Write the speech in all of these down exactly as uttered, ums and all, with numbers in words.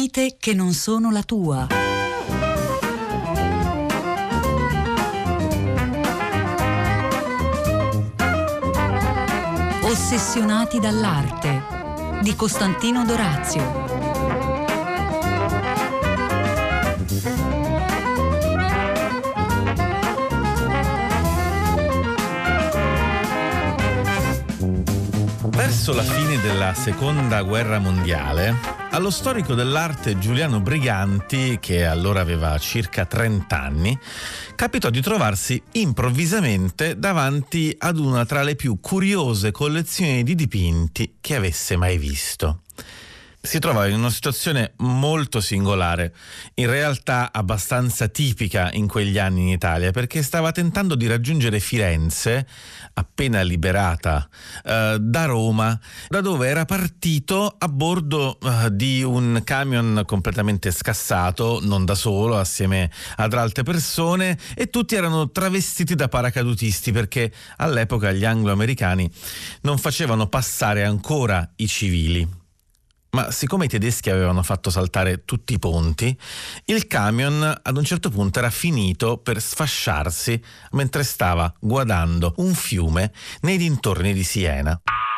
vite che non sono la tua. Ossessionati dall'arte di Costantino Dorazio. Verso la fine della Seconda Guerra Mondiale, allo storico dell'arte Giuliano Briganti, che allora aveva circa trenta anni, capitò di trovarsi improvvisamente davanti ad una tra le più curiose collezioni di dipinti che avesse mai visto. Si trovava in una situazione molto singolare, in realtà abbastanza tipica in quegli anni in Italia, perché stava tentando di raggiungere Firenze, appena liberata eh, da Roma, da dove era partito a bordo eh, di un camion completamente scassato, non da solo, assieme ad altre persone, e tutti erano travestiti da paracadutisti, perché all'epoca gli anglo-americani non facevano passare ancora i civili. Ma siccome i tedeschi avevano fatto saltare tutti i ponti, il camion ad un certo punto era finito per sfasciarsi mentre stava guardando un fiume nei dintorni di Siena.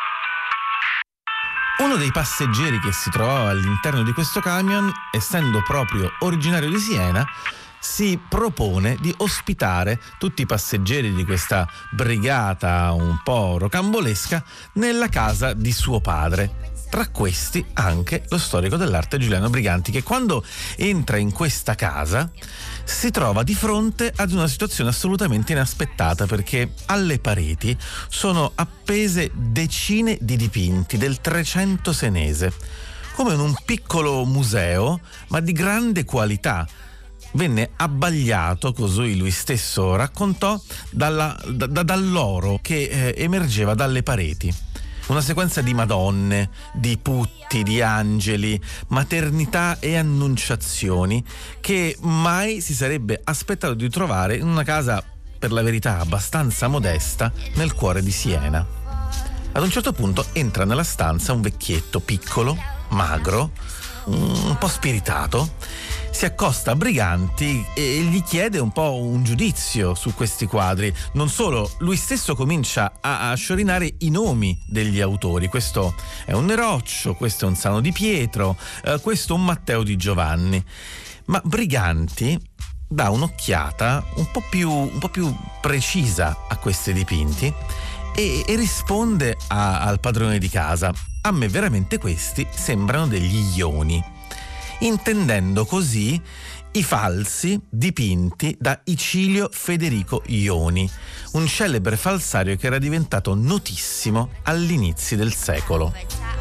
Uno dei passeggeri che si trovava all'interno di questo camion, essendo proprio originario di Siena, si propone di ospitare tutti i passeggeri di questa brigata un po' rocambolesca nella casa di suo padre. Tra questi anche lo storico dell'arte Giuliano Briganti, che quando entra in questa casa si trova di fronte ad una situazione assolutamente inaspettata, perché alle pareti sono appese decine di dipinti del Trecento senese, come in un piccolo museo, ma di grande qualità. Venne abbagliato, così lui stesso raccontò, dalla, da, dall'oro che eh, emergeva dalle pareti. Una sequenza di Madonne, di putti, di angeli, maternità e annunciazioni che mai si sarebbe aspettato di trovare in una casa, per la verità, abbastanza modesta nel cuore di Siena. Ad un certo punto entra nella stanza un vecchietto piccolo, magro, un po' spiritato, si accosta a Briganti e gli chiede un po' un giudizio su questi quadri. Non solo, lui stesso comincia a, a sciorinare i nomi degli autori. Questo è un Neroccio, questo è un Sano di Pietro, eh, questo un Matteo di Giovanni. Ma Briganti dà un'occhiata un po' più, un po' più precisa a questi dipinti e, e risponde a, al padrone di casa: a me veramente questi sembrano degli ioni, intendendo così i falsi dipinti da Icilio Federico Ioni, un celebre falsario che era diventato notissimo all'inizio del secolo.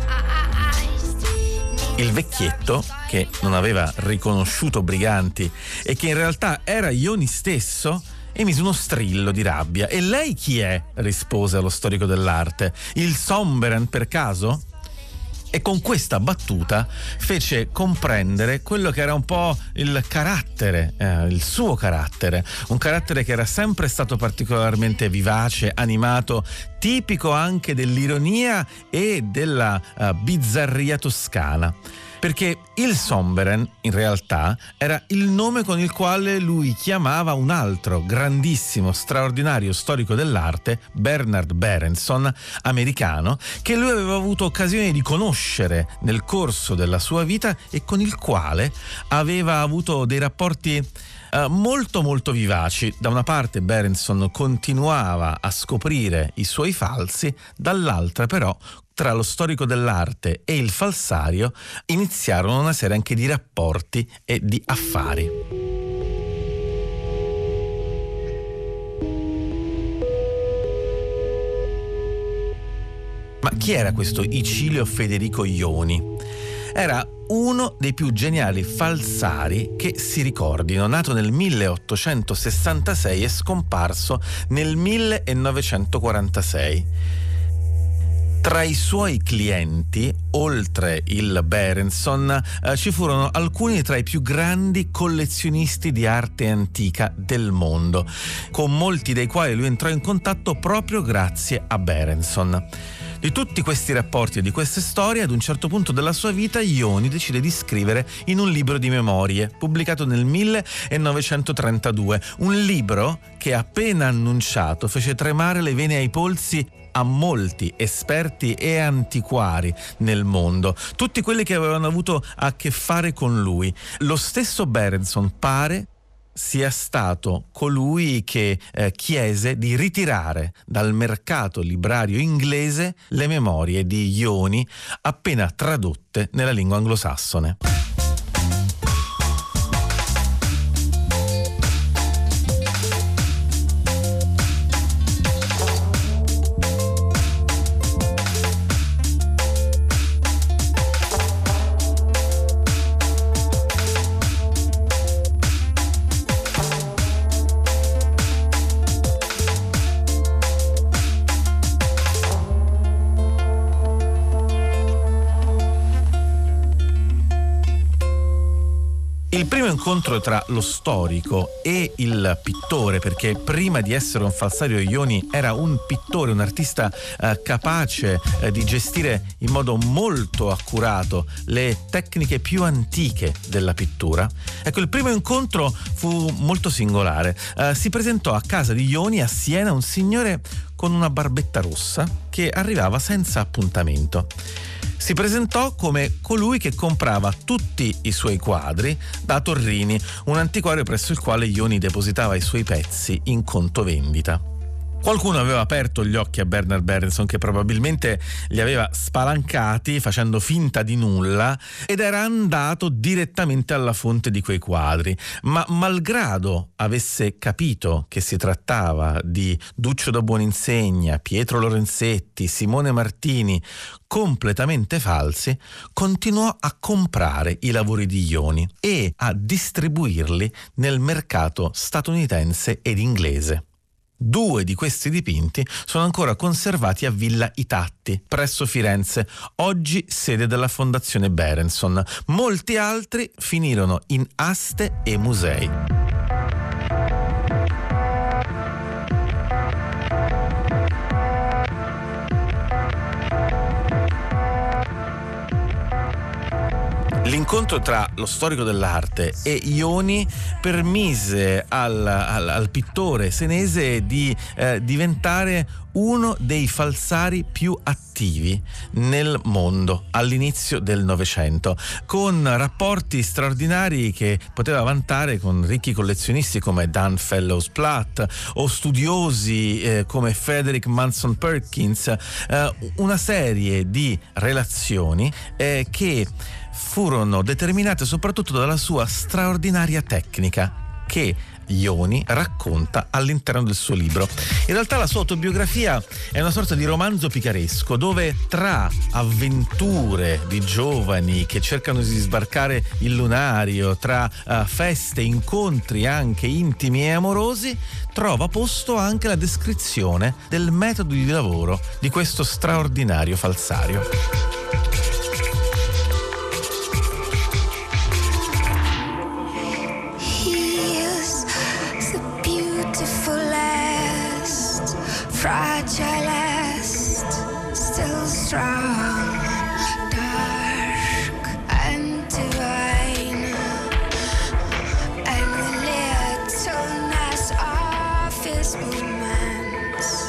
Il vecchietto, che non aveva riconosciuto Briganti e che in realtà era Ioni stesso, emise uno strillo di rabbia. "E lei chi è?" rispose allo storico dell'arte. "Il Somberen per caso?" E con questa battuta fece comprendere quello che era un po' il carattere, eh, il suo carattere, un carattere che era sempre stato particolarmente vivace, animato, tipico anche dell'ironia e della uh, bizzarria toscana. Perché il Somberen, in realtà, era il nome con il quale lui chiamava un altro grandissimo, straordinario storico dell'arte, Bernard Berenson, americano, che lui aveva avuto occasione di conoscere nel corso della sua vita e con il quale aveva avuto dei rapporti Uh, molto molto vivaci. Da una parte Berenson continuava a scoprire i suoi falsi, dall'altra però tra lo storico dell'arte e il falsario iniziarono una serie anche di rapporti e di affari. Ma chi era questo Icilio Federico Ioni? Era uno dei più geniali falsari che si ricordino, nato nel milleottocentosessantasei e scomparso nel millenovecentoquarantasei. Tra i suoi clienti, oltre il Berenson, eh, ci furono alcuni tra i più grandi collezionisti di arte antica del mondo, con molti dei quali lui entrò in contatto proprio grazie a Berenson. Di tutti questi rapporti e di queste storie, ad un certo punto della sua vita, Ioni decide di scrivere in un libro di memorie, pubblicato nel millenovecentotrentadue. Un libro che, appena annunciato, fece tremare le vene ai polsi a molti esperti e antiquari nel mondo, tutti quelli che avevano avuto a che fare con lui. Lo stesso Berenson pare sia stato colui che eh, chiese di ritirare dal mercato librario inglese le memorie di Ioni appena tradotte nella lingua anglosassone. Il primo incontro tra lo storico e il pittore, perché prima di essere un falsario Ioni era un pittore, un artista eh, capace eh, di gestire in modo molto accurato le tecniche più antiche della pittura. Ecco, il primo incontro fu molto singolare. Eh, si presentò a casa di Ioni a Siena un signore con una barbetta rossa che arrivava senza appuntamento. Si presentò come colui che comprava tutti i suoi quadri da Torrini, un antiquario presso il quale Ioni depositava i suoi pezzi in conto vendita. Qualcuno aveva aperto gli occhi a Bernard Berenson, che probabilmente li aveva spalancati facendo finta di nulla, ed era andato direttamente alla fonte di quei quadri. Ma malgrado avesse capito che si trattava di Duccio da Buoninsegna, Pietro Lorenzetti, Simone Martini, completamente falsi, continuò a comprare i lavori di Ioni e a distribuirli nel mercato statunitense ed inglese. Due di questi dipinti sono ancora conservati a Villa Itatti, presso Firenze, oggi sede della Fondazione Berenson. Molti altri finirono in aste e musei. L'incontro tra lo storico dell'arte e Ioni permise al, al, al pittore senese di eh, diventare uno dei falsari più attivi nel mondo all'inizio del Novecento, con rapporti straordinari che poteva vantare con ricchi collezionisti come Dan Fellows Platt o studiosi eh, come Frederick Manson Perkins, eh, una serie di relazioni eh, che furono determinate soprattutto dalla sua straordinaria tecnica, che Ioni racconta all'interno del suo libro. In realtà la sua autobiografia è una sorta di romanzo picaresco, dove tra avventure di giovani che cercano di sbarcare il lunario, tra uh, feste, incontri anche intimi e amorosi, trova posto anche la descrizione del metodo di lavoro di questo straordinario falsario. Fragilest, still strong, dark and divine, and the littleness of his movements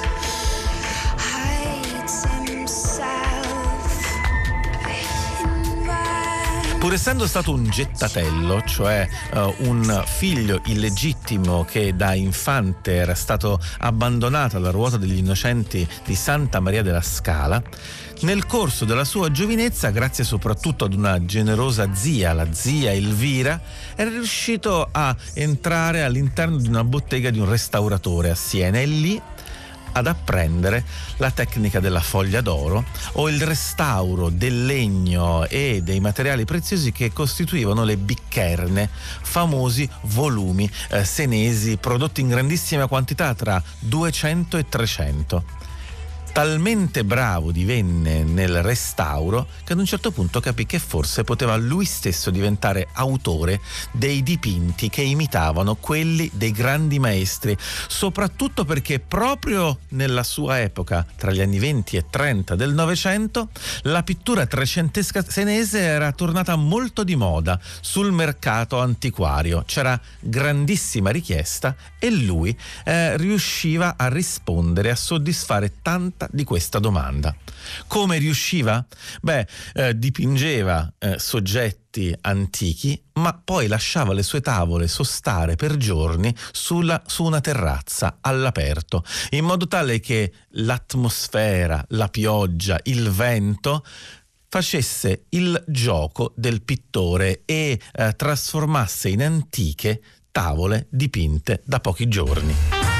hides himself in mine. Pur essendo stato un gettatello, cioè uh, un figlio illegittimo che da infante era stato abbandonato alla ruota degli innocenti di Santa Maria della Scala, nel corso della sua giovinezza, grazie soprattutto ad una generosa zia, la zia Elvira, era riuscito a entrare all'interno di una bottega di un restauratore a Siena e lì ad apprendere la tecnica della foglia d'oro o il restauro del legno e dei materiali preziosi che costituivano le biccherne, famosi volumi eh, senesi prodotti in grandissima quantità tra duecento e trecento. Talmente bravo divenne nel restauro che ad un certo punto capì che forse poteva lui stesso diventare autore dei dipinti che imitavano quelli dei grandi maestri, soprattutto perché proprio nella sua epoca, tra gli anni venti e trenta del Novecento, la pittura trecentesca senese era tornata molto di moda sul mercato antiquario. C'era grandissima richiesta e lui eh, riusciva a rispondere, a soddisfare tanta di questa domanda. Come riusciva? Beh, eh, dipingeva eh, soggetti antichi, ma poi lasciava le sue tavole sostare per giorni sulla, su una terrazza all'aperto, in modo tale che l'atmosfera, la pioggia, il vento facesse il gioco del pittore e eh, trasformasse in antiche tavole dipinte da pochi giorni.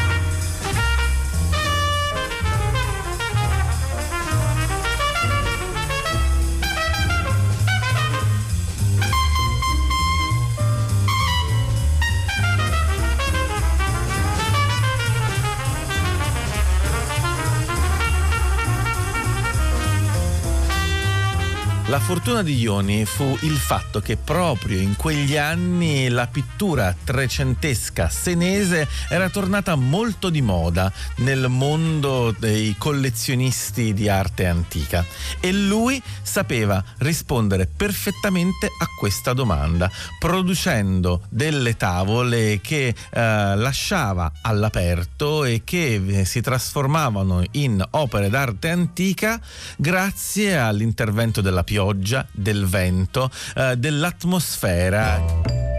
La fortuna di Ioni fu il fatto che proprio in quegli anni la pittura trecentesca senese era tornata molto di moda nel mondo dei collezionisti di arte antica e lui sapeva rispondere perfettamente a questa domanda, producendo delle tavole che eh, lasciava all'aperto e che si trasformavano in opere d'arte antica grazie all'intervento della pioggia, del vento, eh, dell'atmosfera.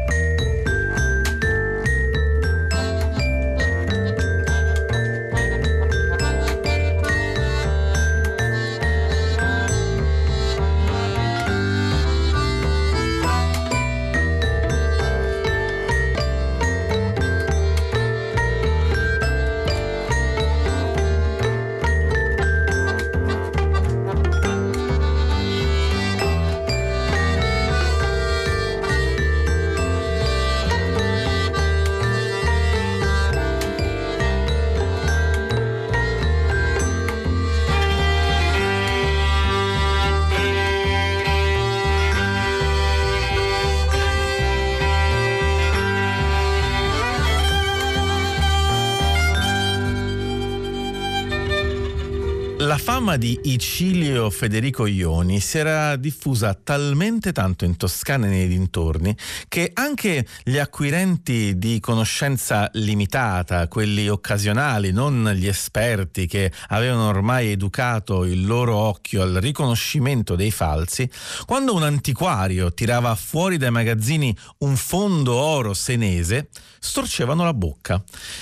La fama di Icilio Federico Ioni si era diffusa talmente tanto in Toscana e nei dintorni che anche gli acquirenti di conoscenza limitata, quelli occasionali, non gli esperti che avevano ormai educato il loro occhio al riconoscimento dei falsi, quando un antiquario tirava fuori dai magazzini un fondo oro senese, storcevano la bocca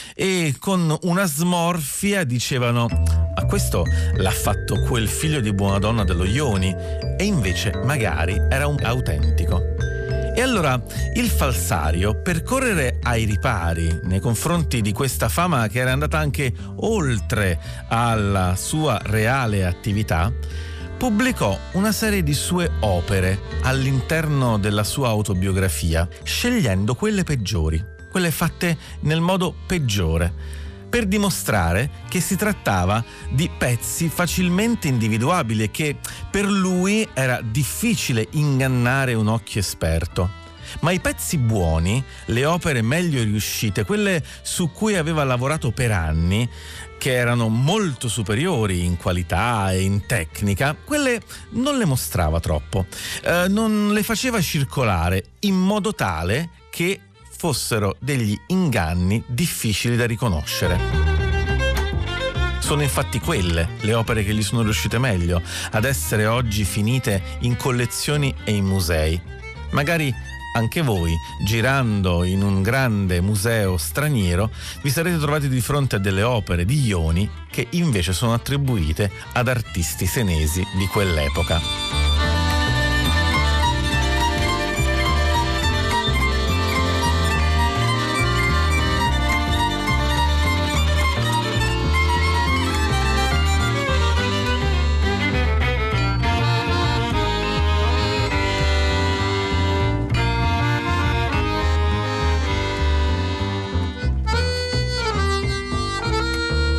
e con una smorfia dicevano: ma questo l'ha fatto quel figlio di buona donna dello Ioni, e invece magari era un autentico. E allora il falsario, per correre ai ripari nei confronti di questa fama che era andata anche oltre alla sua reale attività, pubblicò una serie di sue opere all'interno della sua autobiografia, scegliendo quelle peggiori, quelle fatte nel modo peggiore, per dimostrare che si trattava di pezzi facilmente individuabili e che per lui era difficile ingannare un occhio esperto. Ma i pezzi buoni, le opere meglio riuscite, quelle su cui aveva lavorato per anni, che erano molto superiori in qualità e in tecnica, quelle non le mostrava troppo, eh, non le faceva circolare in modo tale che fossero degli inganni difficili da riconoscere. Sono infatti quelle le opere che gli sono riuscite meglio ad essere oggi finite in collezioni e in musei. Magari anche voi, girando in un grande museo straniero, vi sarete trovati di fronte a delle opere di Ioni che invece sono attribuite ad artisti senesi di quell'epoca.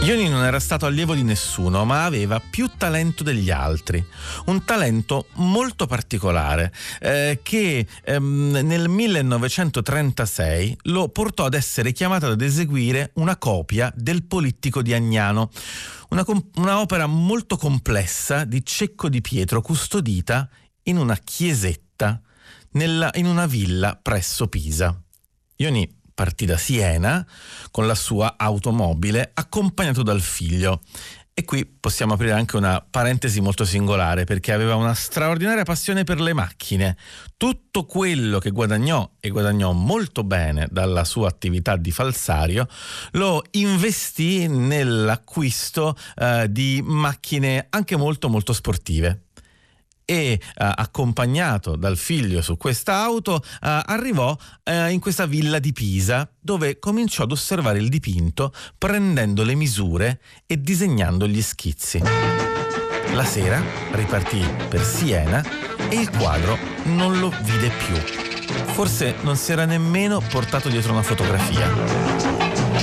Ioni non era stato allievo di nessuno, ma aveva più talento degli altri. Un talento molto particolare eh, che ehm, nel millenovecentotrentasei lo portò ad essere chiamato ad eseguire una copia del Polittico di Agnano, una, comp- una opera molto complessa di Cecco di Pietro, custodita in una chiesetta nella, in una villa presso Pisa. Ioni partì da Siena con la sua automobile accompagnato dal figlio. E qui possiamo aprire anche una parentesi molto singolare, perché aveva una straordinaria passione per le macchine. Tutto quello che guadagnò, e guadagnò molto bene dalla sua attività di falsario, lo investì nell'acquisto eh, di macchine anche molto molto sportive. E eh, accompagnato dal figlio su questa auto eh, arrivò eh, in questa villa di Pisa, dove cominciò ad osservare il dipinto prendendo le misure e disegnando gli schizzi. La sera ripartì per Siena e il quadro non lo vide più. Forse non si era nemmeno portato dietro una fotografia.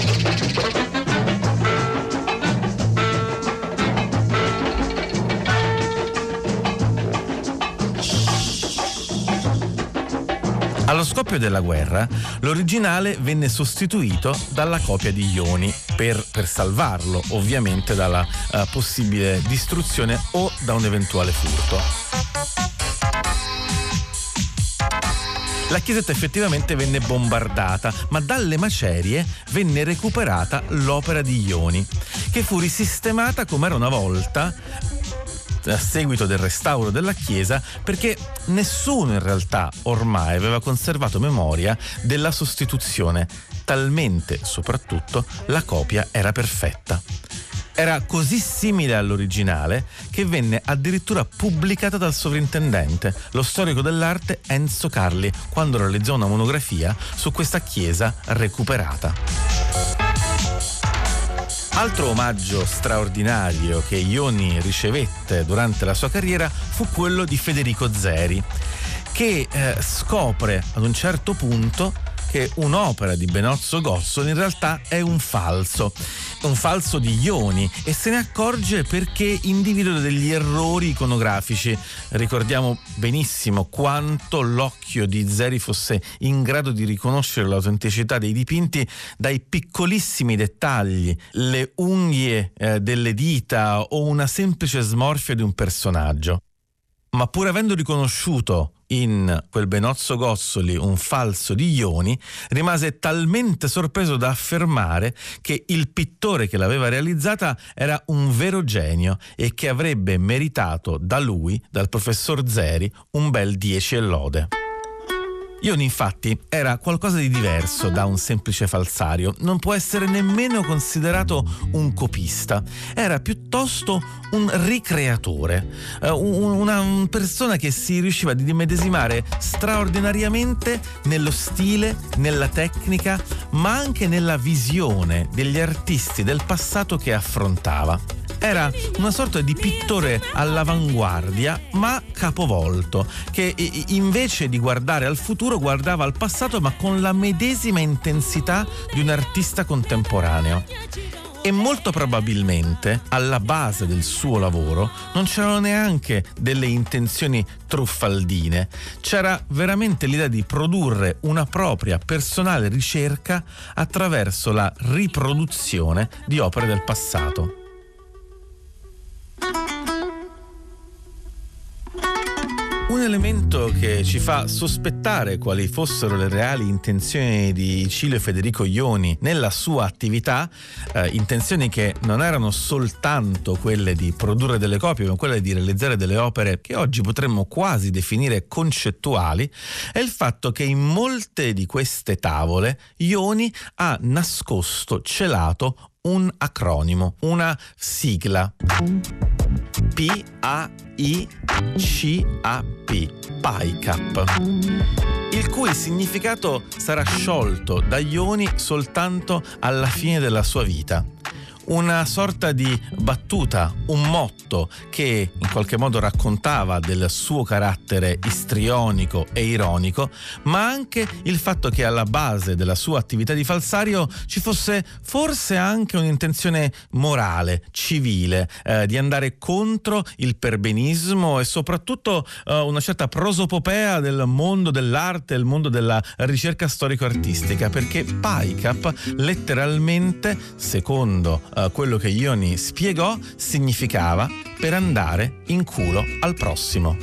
Allo scoppio della guerra, l'originale venne sostituito dalla copia di Ioni per, per salvarlo, ovviamente, dalla uh, possibile distruzione o da un eventuale furto. La chiesetta effettivamente venne bombardata, ma dalle macerie venne recuperata l'opera di Ioni, che fu risistemata come era una volta a seguito del restauro della chiesa, perché nessuno in realtà ormai aveva conservato memoria della sostituzione, talmente soprattutto la copia era perfetta. Era così simile all'originale che venne addirittura pubblicata dal sovrintendente, lo storico dell'arte Enzo Carli, quando realizzò una monografia su questa chiesa recuperata. Altro omaggio straordinario che Ioni ricevette durante la sua carriera fu quello di Federico Zeri, che eh, scopre ad un certo punto che un'opera di Benozzo Gozzoli in realtà è un falso, un falso di Ioni, e se ne accorge perché individua degli errori iconografici. Ricordiamo benissimo quanto l'occhio di Zeri fosse in grado di riconoscere l'autenticità dei dipinti dai piccolissimi dettagli, le unghie eh, delle dita o una semplice smorfia di un personaggio. Ma pur avendo riconosciuto in quel Benozzo Gozzoli un falso di Ioni, rimase talmente sorpreso da affermare che il pittore che l'aveva realizzata era un vero genio e che avrebbe meritato da lui, dal professor Zeri, un bel dieci e lode. Ioni infatti era qualcosa di diverso da un semplice falsario, non può essere nemmeno considerato un copista, era piuttosto un ricreatore, una persona che si riusciva ad immedesimare straordinariamente nello stile, nella tecnica, ma anche nella visione degli artisti del passato che affrontava. Era una sorta di pittore all'avanguardia, ma capovolto, che invece di guardare al futuro guardava al passato, ma con la medesima intensità di un artista contemporaneo. E molto probabilmente alla base del suo lavoro non c'erano neanche delle intenzioni truffaldine, c'era veramente l'idea di produrre una propria personale ricerca attraverso la riproduzione di opere del passato. Un elemento che ci fa sospettare quali fossero le reali intenzioni di Icilio Federico Ioni nella sua attività, eh, intenzioni che non erano soltanto quelle di produrre delle copie, ma quelle di realizzare delle opere che oggi potremmo quasi definire concettuali, è il fatto che in molte di queste tavole Ioni ha nascosto, celato un acronimo, una sigla. P A I C A P, PICAP, il cui significato sarà sciolto da Ioni soltanto alla fine della sua vita. una sorta di battuta, un motto che in qualche modo raccontava del suo carattere istrionico e ironico, ma anche il fatto che alla base della sua attività di falsario ci fosse forse anche un'intenzione morale, civile, eh, di andare contro il perbenismo e soprattutto eh, una certa prosopopea del mondo dell'arte, il mondo della ricerca storico-artistica, perché PICAP letteralmente, secondo eh, quello che Ioni spiegò, significava per andare in culo al prossimo.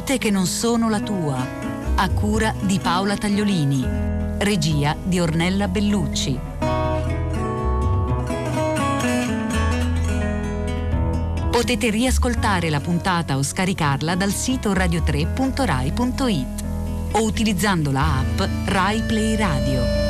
Vite che non sono la tua, a cura di Paola Tagliolini, regia di Ornella Bellucci. Potete riascoltare la puntata o scaricarla dal sito radio tre punto rai punto it o utilizzando la app Rai Play Radio.